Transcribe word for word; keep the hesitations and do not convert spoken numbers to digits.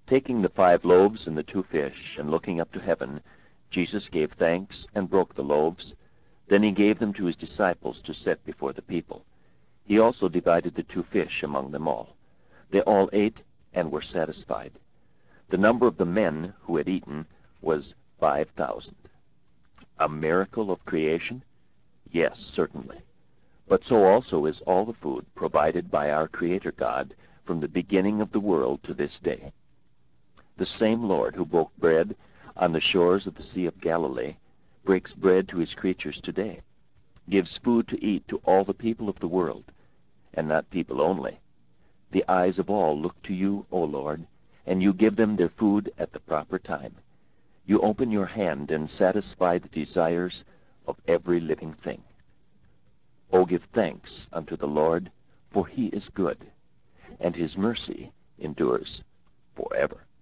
Taking the five loaves and the two fish, and looking up to heaven, Jesus gave thanks and broke the loaves. Then he gave them to his disciples to set before the people. He also divided the two fish among them all. They all ate and were satisfied. The number of the men who had eaten was five thousand. A miracle of creation? Yes, certainly. But so also is all the food provided by our Creator God from the beginning of the world to this day. The same Lord who broke bread on the shores of the Sea of Galilee breaks bread to his creatures today, gives food to eat to all the people of the world, and not people only. The eyes of all look to you, O Lord, and you give them their food at the proper time. You open your hand and satisfy the desires of every living thing. O give thanks unto the Lord, for he is good, and his mercy endures forever.